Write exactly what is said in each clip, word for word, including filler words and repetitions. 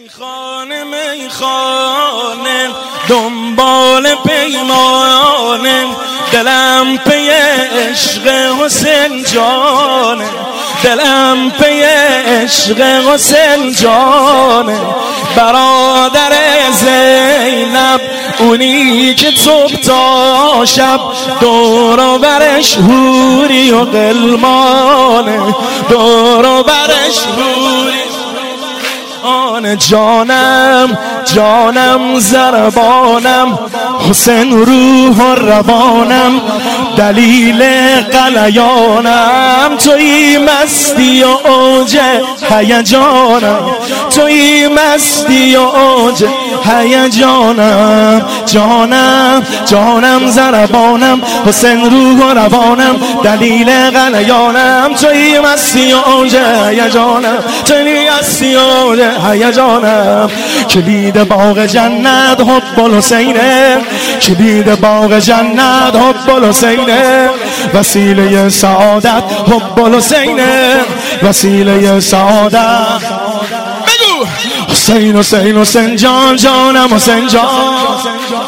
میخانه میخانه دنبال پیمانه، دلم پی عشق حسین جانه، دلم پی عشق حسین جانه. برادر زینب اونی که صبح تا شب دور و برش حوری و غلمانه، دور و برش حوری. آن جانم جانم زربانم، حسین روح و روانم، دلیل قلیانم، توی مستی و اوج هیجانم، توی مستی و اوج هیجانم. جانم جانم زربانم، حسین روح و روانم، دلیل قلیانم، توی مستی و اوج هیجانم، توی مستی و اوج هیجانم. کلید باغ جنت حب الحسینه، کلید باغ جنت حب الحسینه، وسیله سعادت حب الحسینه، وسیله سعادت. بگو حسین حسین حسین جان جانم، حسین جان.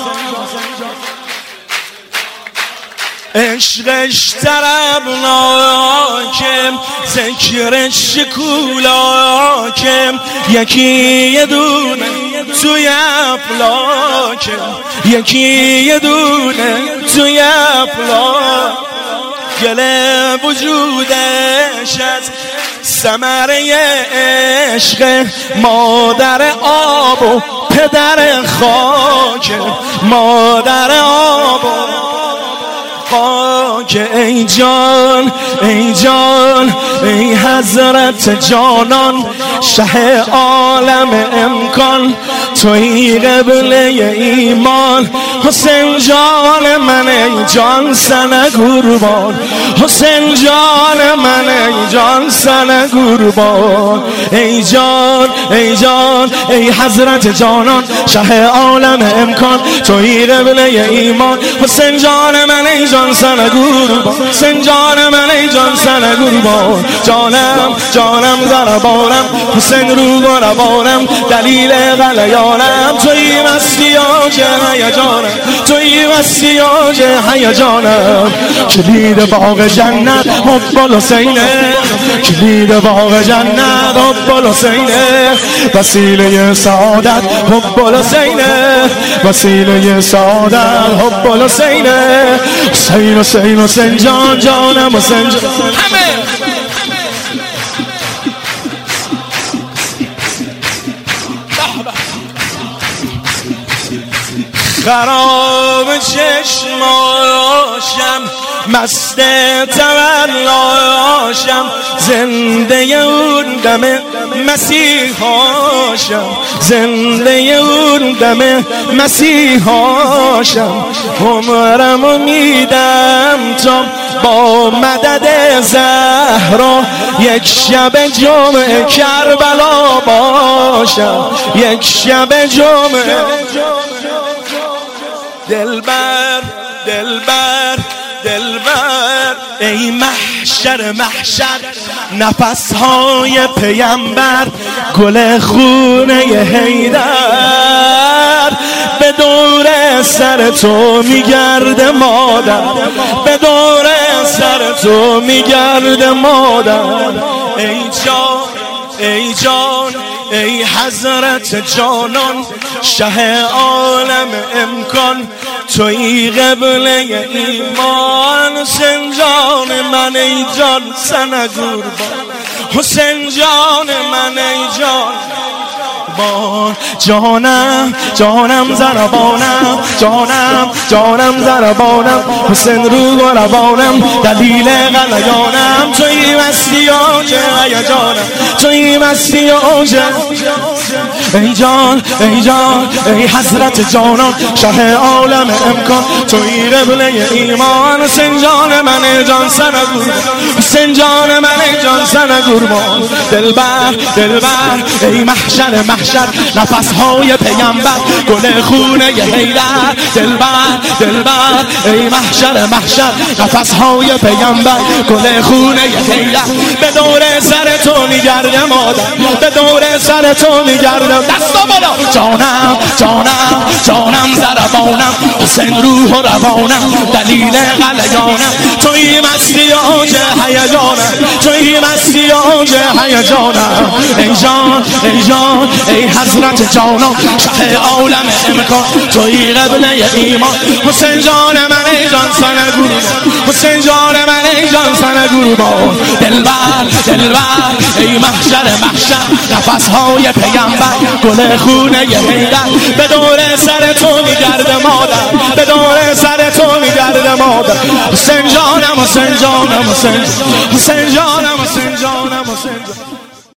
عشقش طربناکه، ذکرش شکولاکه، یکی یه دونه توی افلاکه، یکی یه دونه توی افلاک. گل وجودش از ثمره عشق، مادر آب و پدر خاک، مادر آب و خاک. ای جان ای جان ای حضرت جانان، شه عالم امکان، توی قبله ایمان. حسین جان من ای جان سن قربان، حسین جان من ای جان سن قربان. ای جان ای جان ای حضرت جانان، شه عالم امکان، توی قبله ایمان. حسین جان من ای جان سن قربان، حسین جان من ای جان سن قربان. جانم جانم زربانم، حسین روح و روانم، دلیل قلیانم، توی مستی اوج هیجانم، توی مستی اوج هیجانم. کلید باغ جنت حب الحسینه، کلید باغ جنت حب الحسینه، وسیله سعادت حب الحسینه، وسیله سعادت حب الحسینه. حسین حسین حسین جان جانم، حسین جان. همه خراب چشماشم، مست تولاشم، زنده اون دم مسیحاشم، زنده اون دم مسیحاشم. عمرمو میدم تا با مدد زهرا، یک شب جمعه کربلا باشم، یک شب جمعه. دلبر دلبر دلبر ای محشر محشر، نفسهای پیمبر، گل خونه حیدر، به دور سر تو میگرده مادر، به دور سر تو میگرده مادر. ای جان ای جان ای حضرت جانان، شه عالم امکان، توی قبله ایمان. حسین جان من ای جان سن قربان، حسین جان من ای جان با. جانم جانم زربانم، جانم جانم زربانم، حسین روح و روانم، دلیل قلیانم، توی مستی اوج هیجانم، توی مستی اوج. ای جان ای جان ای حضرت جانان، شه عالم امکان، توی قبله ایمان. حسین جان من ای جان سن قربان، حسین جان من ای جان سن قربان. دلبر دلبر ای محشر محشر، نفسهای پیمبر، گل خونه حیدر. دلبر دلبر ای محشر محشر، نفسهای پیمبر، گل خونه حیدر. به دور سر تو میگرده مادر، به دور سر تو میگرده میگردم. دستا بالا. جانم جانم جانم زربانم، حسین روح و روانم، دلیل غلیانم، توی مستی آج هیجانم، توی مستی آج هیجانم. ای جان ای جان ای حضرت جانم، شه عالم امکان، توی قبله ایمان. حسین جان من ای جان سنگور، حسین جان من ای جان سنگور با دلبر دلبر، ای محشر محشر، نفسهای پیغمبر، گل خونه حیدر، به دور سر تو میگرده مادر، به دور سر تو میگرده مادر. حسین جانم حسین جانم حسین حسین جانم حسین جانم حسین جانم.